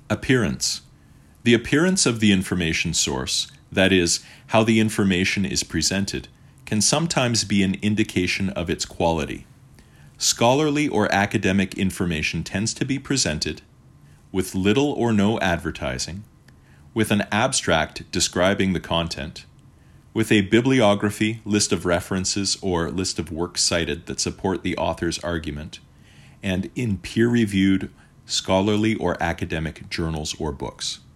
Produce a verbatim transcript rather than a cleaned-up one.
Appearance. The appearance of the information source, that is, how the information is presented, can sometimes be an indication of its quality. Scholarly or academic information tends to be presented with little or no advertising, with an abstract describing the content, with a bibliography, list of references, or list of works cited that support the author's argument, and in peer-reviewed scholarly or academic journals or books.